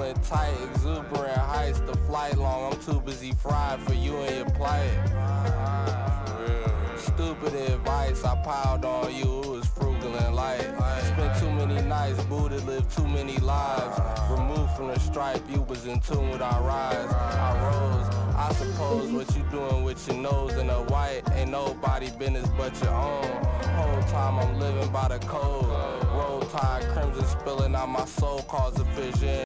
feeling tight, exuberant heights, the flight long. I'm too busy fried for you and your plight. Stupid advice I piled on you, it was frugal and light. Spent too many nights, Buddha lived too many lives. Removed from the stripe, you was in tune with our rise. I rose, I suppose what you doing with your nose in a white ain't nobody business but your own. Whole time I'm living by the code. Roll tide, crimson spilling out my soul, cause a vision.